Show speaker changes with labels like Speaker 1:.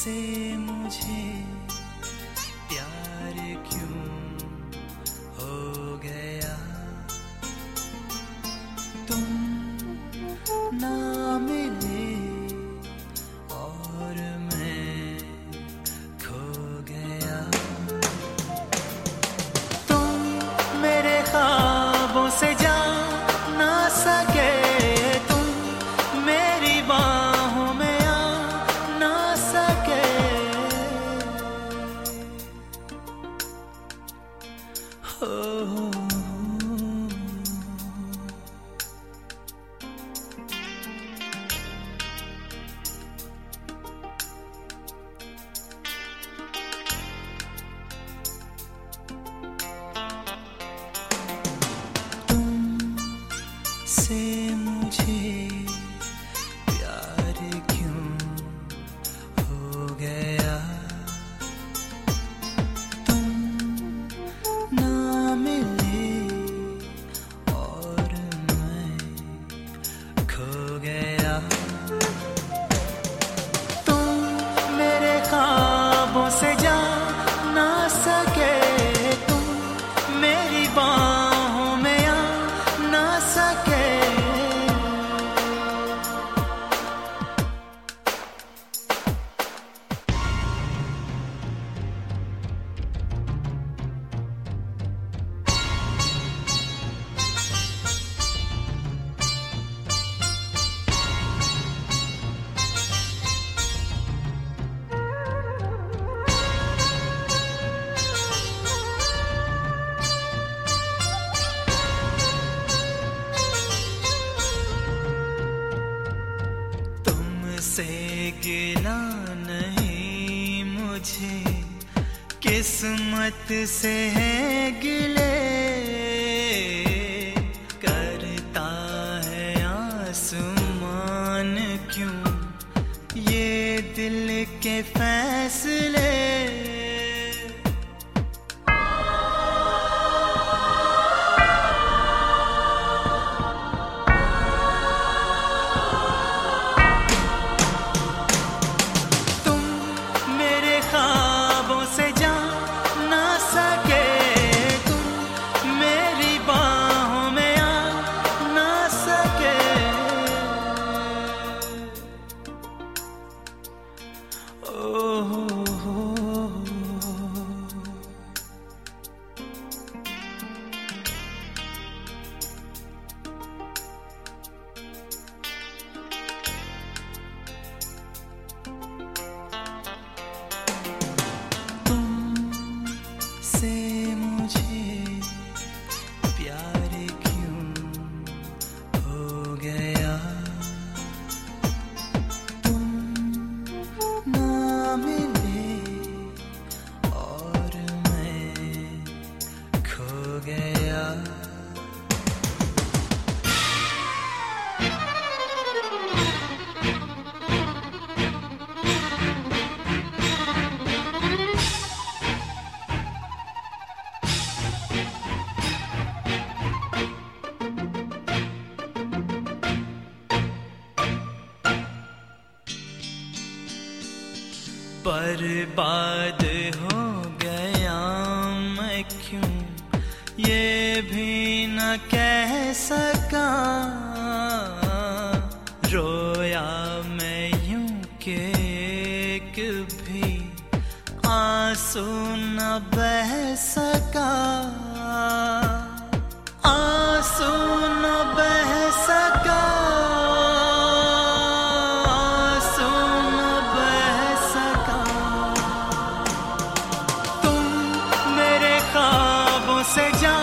Speaker 1: से मुझे प्यार क्यों हो गया, तुम ना मिले और मैं खो गया। तुम मेरे ख्वाबों से जा ना सके, तुम मेरी बाहों में आ ना सके। हो से मुझे प्यार क्यों हो गया, तुम ना मिले और मैं खो गया। तुम मेरे ख्वाबों से जा ना सके, तुम मेरी बाहों में आ ना सके। से गिला नहीं मुझे, किस्मत से है गिले। करता है आसमान क्यों ये दिल के फैसले। से मुझे प्यार क्यों हो गया, तुम ना मिले और मैं खो गया। बर्बाद हो गया मैं क्यों ये भी न कह सका। रोया मैं यूं कि एक भी आंसू न बह सका। आंसू न बह सका, से जा